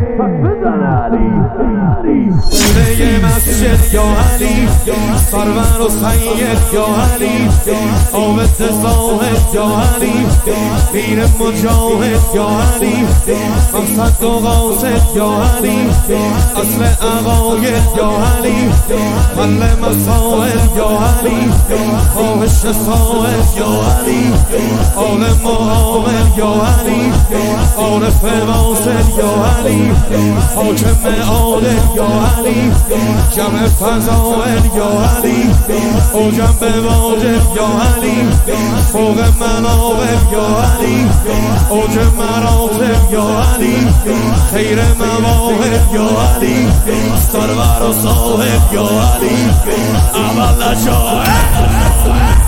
بزن علی قبله مسجد یا علی سرور و سید یا علی عابد زاهد یا علی پیر مجاهد یا علی مقصد و قاصد یا علی اصل عقاید یا علی حل مسائل یا علی خواهش سائل یا علی عالم معامل یا علی عارف واصل یا علی حاکم عادل یا علی جمع فضائل یا علی اوجم به واجب یا علی فوق مناقب یا علی اوج مراتب یا علی خیر مواهب یا علی سرور و صاحب یا علی اول نشاهد